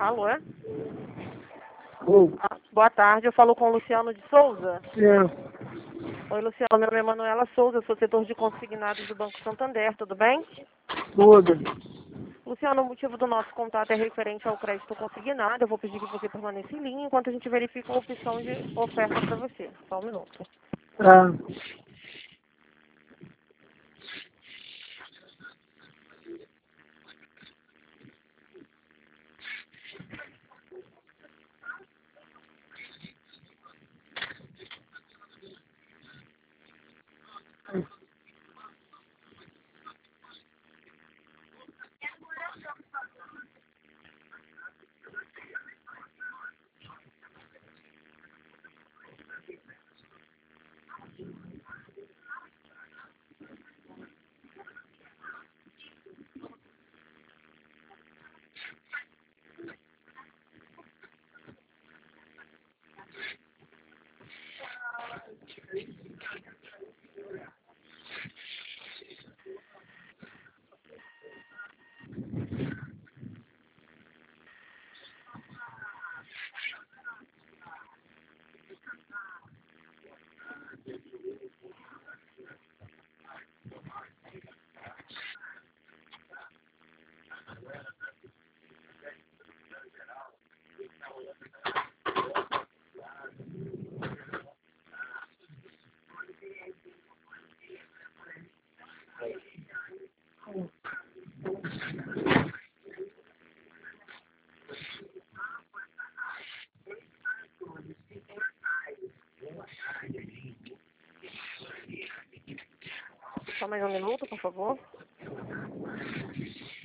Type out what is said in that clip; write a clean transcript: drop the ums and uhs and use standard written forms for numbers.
Alô, é? Oi. Boa tarde, eu falo com o Luciano de Souza. É, Oi, Luciano, meu nome é Manuela Souza, eu sou setor de consignados do Banco Santander, tudo bem? toda. Luciano, o motivo do nosso contato é referente ao crédito consignado. Eu vou pedir que você permaneça em linha enquanto a gente verifica a opção de oferta para você. Só um minuto. Tá. Só mais um minuto, por favor.